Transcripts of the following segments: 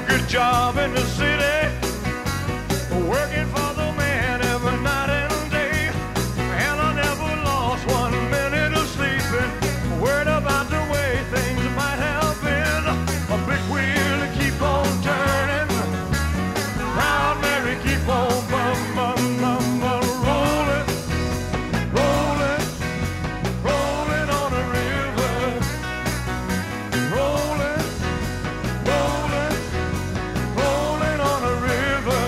good job in the city, working for the man every night and day. And I never lost 1 minute of sleeping, worried about the way things might have been. A big wheel to keep on turning, proud Mary keep on bum, bum, bum, bum, rolling, rolling, rolling on the river, rolling, rolling, rolling on the river.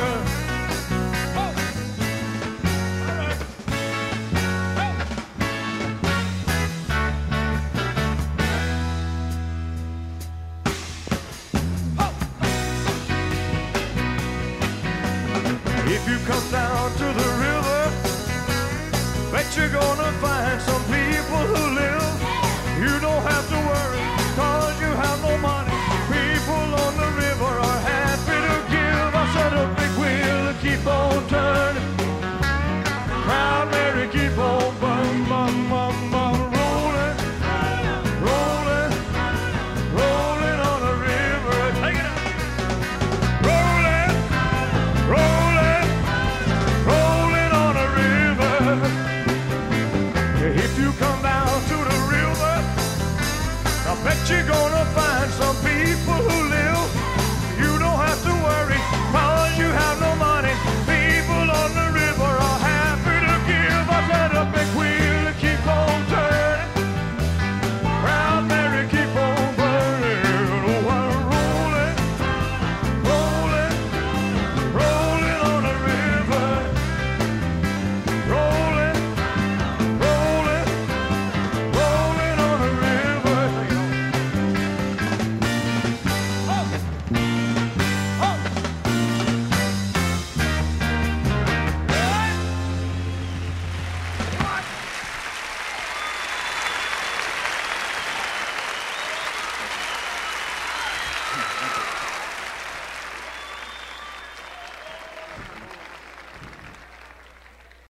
If you come down to the river, bet you're gonna find some people who live. You don't have to worry